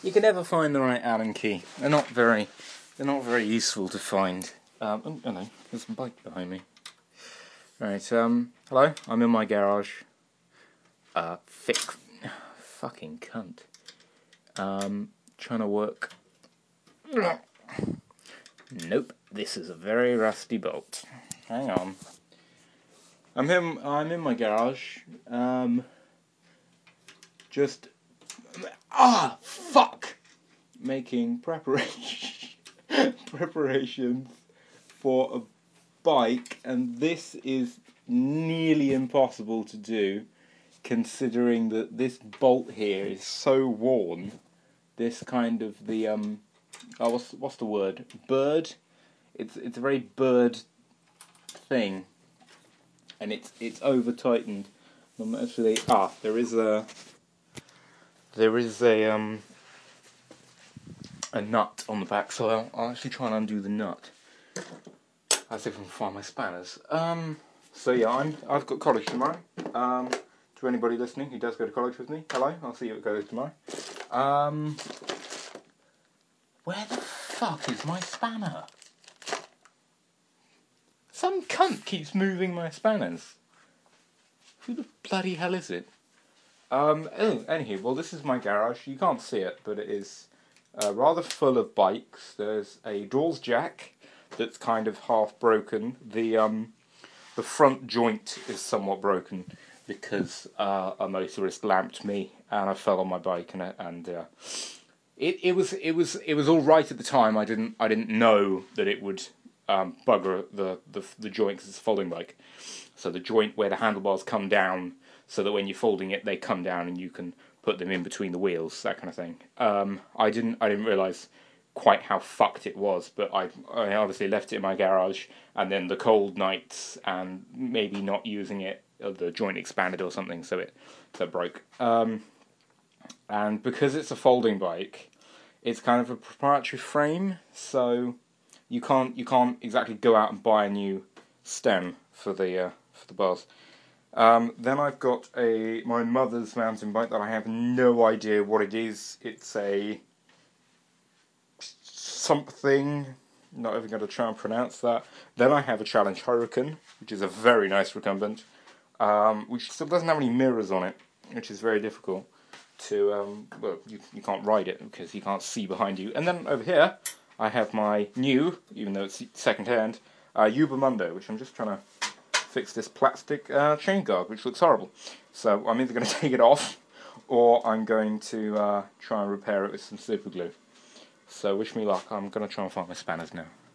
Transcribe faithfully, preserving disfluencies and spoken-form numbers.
You can never find the right Allen key. They're not very, they're not very useful to find. Um, oh, oh no, there's a bike behind me. Right, um, hello, I'm in my garage. Uh, thick, fucking cunt. Um, trying to work. Nope, this is a very rusty bolt. Hang on. I'm in, I'm in my garage. Um, just, ah, fuck! Making preparation, preparations for a bike, and this is nearly impossible to do, considering that this bolt here is so worn. This kind of the um, oh, what's what's the word? Bird. It's it's a very bird thing, and it's it's over tightened. I'm actually ah, there is a there is a um a nut on the back, so I'll, I'll actually try and undo the nut. As if I can find my spanners. Um, so yeah, I'm I've got college tomorrow. Um, to anybody listening who does go to college with me, hello, I'll see you at college tomorrow. Um, where the fuck is my spanner? Some cunt keeps moving my spanners. Who the bloody hell is it? Um, oh, anywho, well, this is my garage. You can't see it, but it is uh, rather full of bikes. There's a Dawes jack that's kind of half broken. The um, the front joint is somewhat broken because uh, a motorist lamped me and I fell on my bike, and and uh, it it was it was it was all right at the time. I didn't I didn't know that it would um, bugger the the the joint because it's a folding bike. So the joint where the handlebars come down, so that when you're folding it, they come down and you can put them in between the wheels, that kind of thing. Um, I didn't I didn't realise quite how fucked it was, but I, I obviously left it in my garage, and then the cold nights and maybe not using it, the joint expanded or something, so it so it broke. Um, and because it's a folding bike, it's kind of a proprietary frame, so you can't you can't exactly go out and buy a new stem for the uh, for the bars. Um, then I've got a my mother's mountain bike that I have no idea what it is. It's a something, not even going to try and pronounce that. Then I have a Challenge Hurricane, which is a very nice recumbent, um, which still doesn't have any mirrors on it, which is very difficult to, um, well, you, you can't ride it because you can't see behind you. And then over here, I have my new, even though it's second hand, uh, Uber Mundo, which I'm just trying to fix this plastic uh, chain guard, which looks horrible. So I'm either going to take it off, or I'm going to uh, try and repair it with some super glue. So wish me luck. I'm going to try and find my spanners now.